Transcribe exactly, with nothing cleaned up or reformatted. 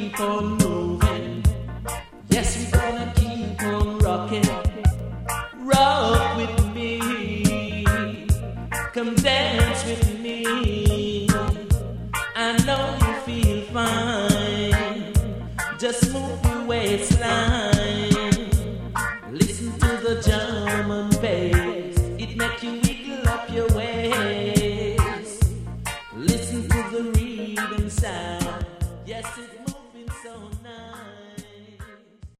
keep on moving. Yes, we're gonna keep on rocking. Rock with me. Come dance with me. I know you feel fine. Just move your waistline. Listen to the German bass.